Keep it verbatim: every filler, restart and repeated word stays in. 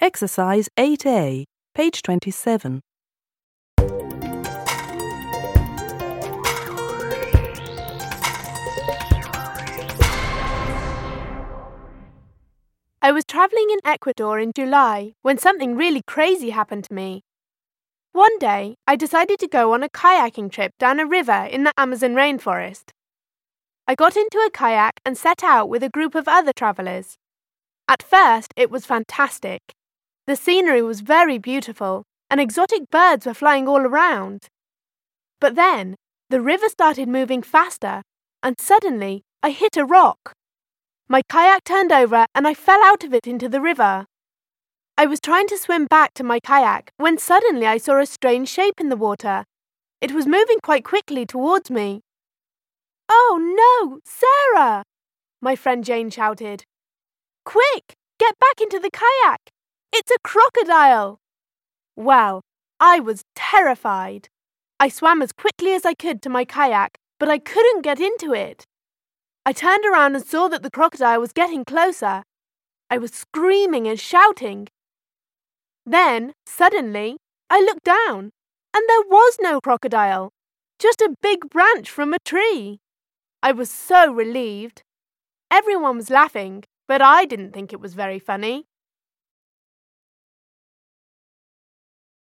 Exercise eight A, page twenty-seven. I was travelling in Ecuador in July when something really crazy happened to me. One day, I decided to go on a kayaking trip down a river in the Amazon rainforest. I got into a kayak and set out with a group of other travellers. At first, it was fantastic. The scenery was very beautiful and exotic birds were flying all around. But then, the river started moving faster and suddenly I hit a rock. My kayak turned over and I fell out of it into the river. I was trying to swim back to my kayak when suddenly I saw a strange shape in the water. It was moving quite quickly towards me. "Oh no, Sarah!" my friend Jane shouted. "Quick, get back into the kayak! It's a crocodile!" Well, I was terrified. I swam as quickly as I could to my kayak, but I couldn't get into it. I turned around and saw that the crocodile was getting closer. I was screaming and shouting. Then, suddenly, I looked down, and there was no crocodile, just a big branch from a tree. I was so relieved. Everyone was laughing, but I didn't think it was very funny.